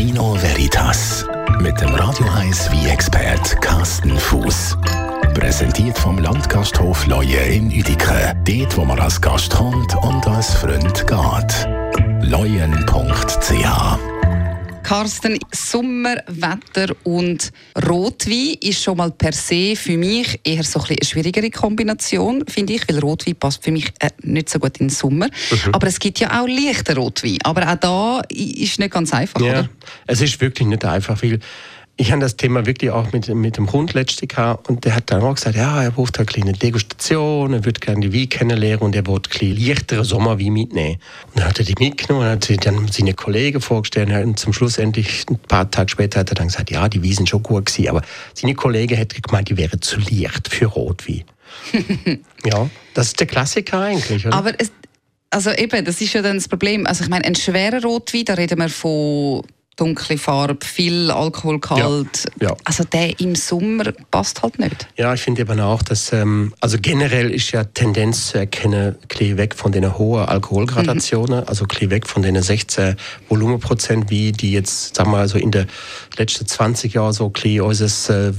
Vino Veritas mit dem Radio 1 Wein-Expert Carsten Fuß. Präsentiert vom Landgasthof Leue in Uedike. Dort, wo man als Gast kommt und als Freund geht. leuen.ch. Carsten, Sommer, Wetter und Rotwein ist schon mal per se für mich eher so eine schwierigere Kombination, finde ich, weil Rotwein passt für mich nicht so gut in den Sommer. Aber es gibt ja auch leichten Rotwein. Aber auch da ist es nicht ganz einfach, oder? Es ist wirklich nicht einfach, weil ich habe das Thema wirklich auch mit dem Hund letztens gehabt und der hat dann auch gesagt, ja, er braucht eine kleine Degustation, er würde gerne die Wein kennenlernen und er wollte ein leichtere Sommerwein mitnehmen. Und dann hat er die mitgenommen und hat sie dann seine Kollegen vorgestellt und zum Schluss endlich, ein paar Tage später, hat er dann gesagt, ja, die Weine sind schon gut gewesen, aber seine Kollegen hätten gemeint, die wären zu leicht für Rotwein. Ja, das ist der Klassiker eigentlich, oder? Aber das ist ja dann das Problem. Also ich meine, ein schwerer Rotwein, da reden wir von dunkle Farbe, viel Alkoholgehalt. Ja. Also der im Sommer passt halt nicht. Ja, ich finde eben auch, dass also generell ist ja Tendenz zu erkennen, ein weg von den hohen Alkoholgradationen, also ein weg von den 16 Volumenprozent, wie die jetzt, sagen wir mal, so in den letzten 20 Jahren so unser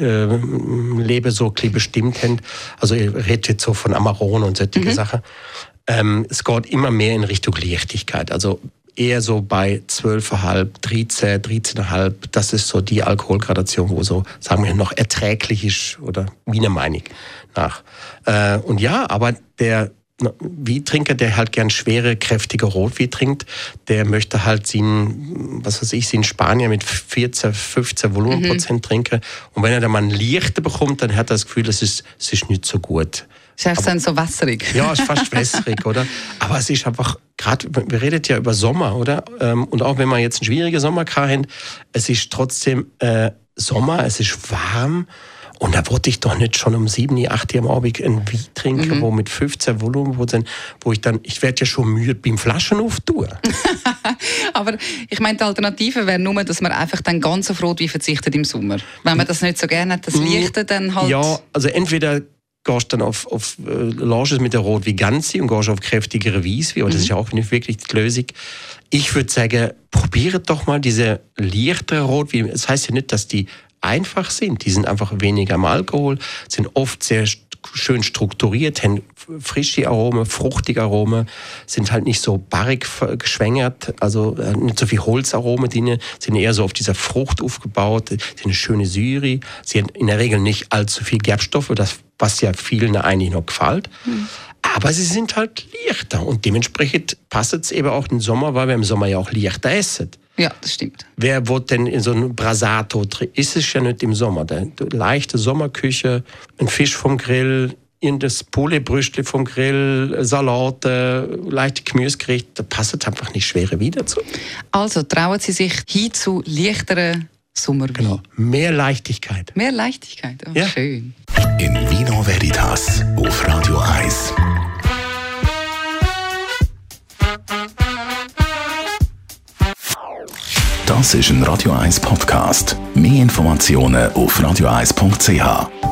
Leben so bestimmt haben. Also ihr redet jetzt so von Amarone und solche Sachen. Es geht immer mehr in Richtung Leichtigkeit. Also eher so bei 12,5, 13, 13,5. Das ist so die Alkoholgradation, wo so, sagen wir, noch erträglich ist, oder meiner Meinung nach. Und ja, aber der Weintrinker, der halt gern schwere, kräftige Rotwein trinkt, der möchte halt seinen Spanier mit 14, 15 Volumenprozent trinken. Und wenn er dann mal einen leichten bekommt, dann hat er das Gefühl, es ist nicht so gut. Ist dann so wässrig? Ja, ist fast wässrig, oder? Aber es ist einfach, gerade, wir reden ja über Sommer, oder? Und auch wenn wir jetzt einen schwierigen Sommer haben, es ist trotzdem Sommer, es ist warm. Und da wollte ich doch nicht schon um 7, 8 Uhr am Abend einen Wein trinken, wo mit 15 Volumenprozent, ich werde ja schon müde beim Flaschen auftun. Aber ich meine, die Alternative wäre nur, dass man einfach dann ganz auf Rotwein verzichtet im Sommer. Wenn man das nicht so gerne hat, das Leichte dann halt... Ja, also entweder gehst dann lässt es mit der Rotwein ganz und gehst auf kräftigere Weißwein, aber das ist ja auch nicht wirklich die Lösung. Ich würde sagen, probiert doch mal diese leichtere Rotwein. Das heißt ja nicht, dass die einfach sind. Die sind einfach weniger am Alkohol, sind oft sehr schön strukturiert, haben frische Aromen, fruchtige Aromen, sind halt nicht so barrig geschwängert, also nicht so viel Holzaromen drin, sind eher so auf dieser Frucht aufgebaut, sind eine schöne Säure, sie haben in der Regel nicht allzu viel Gerbstoffe, was ja vielen eigentlich noch gefällt. Aber sie sind halt leichter und dementsprechend passt es eben auch im Sommer, weil wir im Sommer ja auch leichter essen. Ja, das stimmt. Wer will denn in so einem Brasato? Ist es ja nicht im Sommer. Die leichte Sommerküche, ein Fisch vom Grill, irgendein Pouletbrüstli vom Grill, Salate, leichte Gemüsegerichte, da passt einfach nicht schwere Wein dazu. Also trauen Sie sich hin zu leichteren Sommerwein. Genau. Mehr Leichtigkeit. Mehr Leichtigkeit, oh, ja. Schön. In Vino Veritas auf Radio 1. Das ist ein Radio 1 Podcast. Mehr Informationen auf radio1.ch.